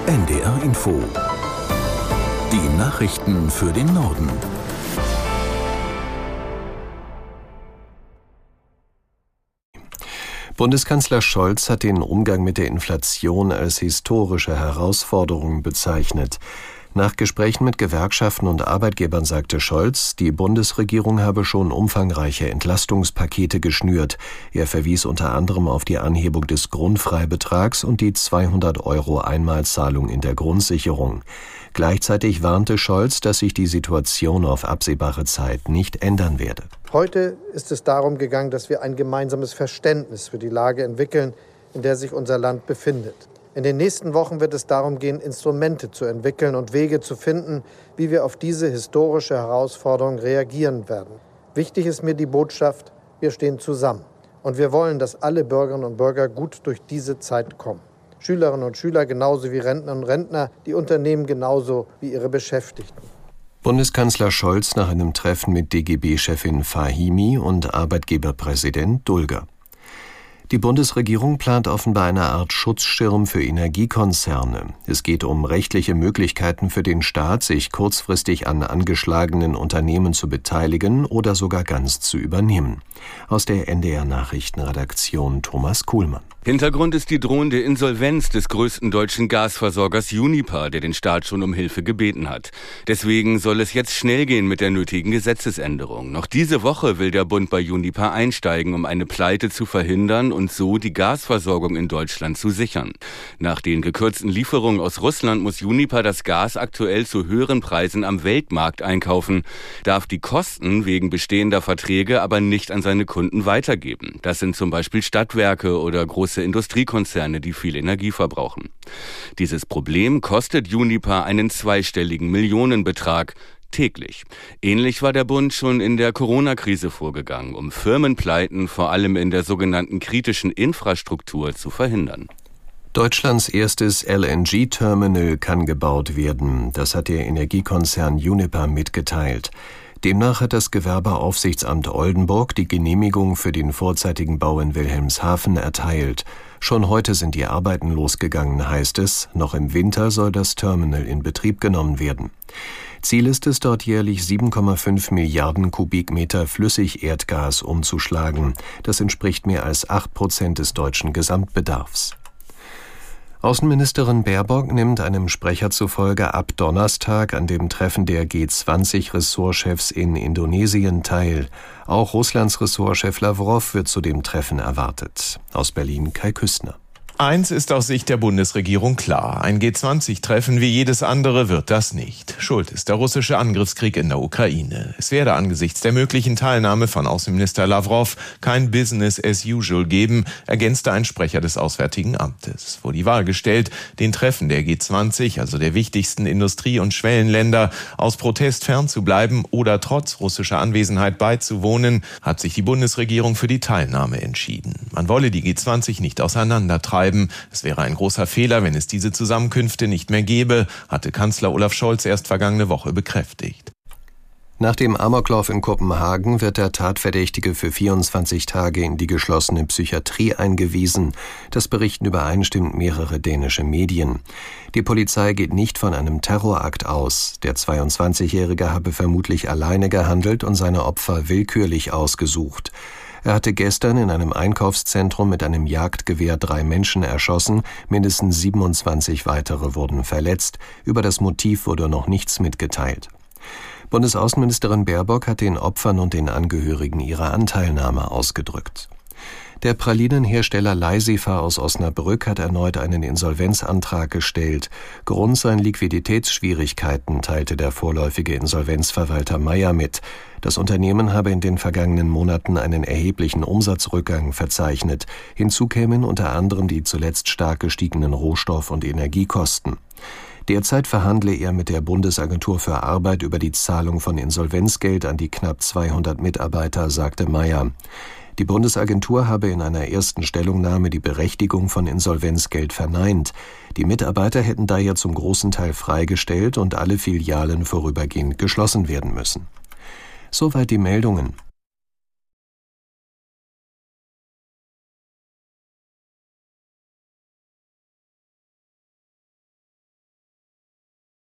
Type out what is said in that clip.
NDR Info. Die Nachrichten für den Norden. Bundeskanzler Scholz hat den Umgang mit der Inflation als historische Herausforderung bezeichnet. Nach Gesprächen mit Gewerkschaften und Arbeitgebern sagte Scholz, die Bundesregierung habe schon umfangreiche Entlastungspakete geschnürt. Er verwies unter anderem auf die Anhebung des Grundfreibetrags und die 200 € Einmalzahlung in der Grundsicherung. Gleichzeitig warnte Scholz, dass sich die Situation auf absehbare Zeit nicht ändern werde. Heute ist es darum gegangen, dass wir ein gemeinsames Verständnis für die Lage entwickeln, in der sich unser Land befindet. In den nächsten Wochen wird es darum gehen, Instrumente zu entwickeln und Wege zu finden, wie wir auf diese historische Herausforderung reagieren werden. Wichtig ist mir die Botschaft, wir stehen zusammen. Und wir wollen, dass alle Bürgerinnen und Bürger gut durch diese Zeit kommen. Schülerinnen und Schüler genauso wie Rentnerinnen und Rentner, die Unternehmen genauso wie ihre Beschäftigten. Bundeskanzler Scholz nach einem Treffen mit DGB-Chefin Fahimi und Arbeitgeberpräsident Dulger. Die Bundesregierung plant offenbar eine Art Schutzschirm für Energiekonzerne. Es geht um rechtliche Möglichkeiten für den Staat, sich kurzfristig an angeschlagenen Unternehmen zu beteiligen oder sogar ganz zu übernehmen. Aus der NDR-Nachrichtenredaktion Thomas Kuhlmann. Hintergrund ist die drohende Insolvenz des größten deutschen Gasversorgers Uniper, der den Staat schon um Hilfe gebeten hat. Deswegen soll es jetzt schnell gehen mit der nötigen Gesetzesänderung. Noch diese Woche will der Bund bei Uniper einsteigen, um eine Pleite zu verhindern und so die Gasversorgung in Deutschland zu sichern. Nach den gekürzten Lieferungen aus Russland muss Uniper das Gas aktuell zu höheren Preisen am Weltmarkt einkaufen, darf die Kosten wegen bestehender Verträge aber nicht an seine Kunden weitergeben. Das sind zum Beispiel Stadtwerke oder große Industriekonzerne, die viel Energie verbrauchen. Dieses Problem kostet Uniper einen zweistelligen Millionenbetrag täglich. Ähnlich war der Bund schon in der Corona-Krise vorgegangen, um Firmenpleiten vor allem in der sogenannten kritischen Infrastruktur zu verhindern. Deutschlands erstes LNG-Terminal kann gebaut werden. Das hat der Energiekonzern Uniper mitgeteilt. Demnach hat das Gewerbeaufsichtsamt Oldenburg die Genehmigung für den vorzeitigen Bau in Wilhelmshaven erteilt. Schon heute sind die Arbeiten losgegangen, heißt es. Noch im Winter soll das Terminal in Betrieb genommen werden. Ziel ist es, dort jährlich 7,5 Milliarden Kubikmeter Flüssigerdgas umzuschlagen. Das entspricht mehr als 8% des deutschen Gesamtbedarfs. Außenministerin Baerbock nimmt einem Sprecher zufolge ab Donnerstag an dem Treffen der G20-Ressortchefs in Indonesien teil. Auch Russlands Ressortchef Lawrow wird zu dem Treffen erwartet. Aus Berlin Kai Küstner. Eins ist aus Sicht der Bundesregierung klar. Ein G20-Treffen wie jedes andere wird das nicht. Schuld ist der russische Angriffskrieg in der Ukraine. Es werde angesichts der möglichen Teilnahme von Außenminister Lawrow kein Business as usual geben, ergänzte ein Sprecher des Auswärtigen Amtes. Vor die Wahl gestellt, den Treffen der G20, also der wichtigsten Industrie- und Schwellenländer, aus Protest fernzubleiben oder trotz russischer Anwesenheit beizuwohnen, hat sich die Bundesregierung für die Teilnahme entschieden. Man wolle die G20 nicht auseinandertreiben. Es wäre ein großer Fehler, wenn es diese Zusammenkünfte nicht mehr gäbe, hatte Kanzler Olaf Scholz erst vergangene Woche bekräftigt. Nach dem Amoklauf in Kopenhagen wird der Tatverdächtige für 24 Tage in die geschlossene Psychiatrie eingewiesen. Das berichten übereinstimmend mehrere dänische Medien. Die Polizei geht nicht von einem Terrorakt aus. Der 22-Jährige habe vermutlich alleine gehandelt und seine Opfer willkürlich ausgesucht. Er hatte gestern in einem Einkaufszentrum mit einem Jagdgewehr 3 Menschen erschossen, mindestens 27 weitere wurden verletzt. Über das Motiv wurde noch nichts mitgeteilt. Bundesaußenministerin Baerbock hat den Opfern und den Angehörigen ihre Anteilnahme ausgedrückt. Der Pralinenhersteller Leisifer aus Osnabrück hat erneut einen Insolvenzantrag gestellt. Grund seien Liquiditätsschwierigkeiten, teilte der vorläufige Insolvenzverwalter Meyer mit. Das Unternehmen habe in den vergangenen Monaten einen erheblichen Umsatzrückgang verzeichnet. Hinzu kämen unter anderem die zuletzt stark gestiegenen Rohstoff- und Energiekosten. Derzeit verhandle er mit der Bundesagentur für Arbeit über die Zahlung von Insolvenzgeld an die knapp 200 Mitarbeiter, sagte Meyer. Die Bundesagentur habe in einer ersten Stellungnahme die Berechtigung von Insolvenzgeld verneint. Die Mitarbeiter hätten daher zum großen Teil freigestellt und alle Filialen vorübergehend geschlossen werden müssen. Soweit die Meldungen.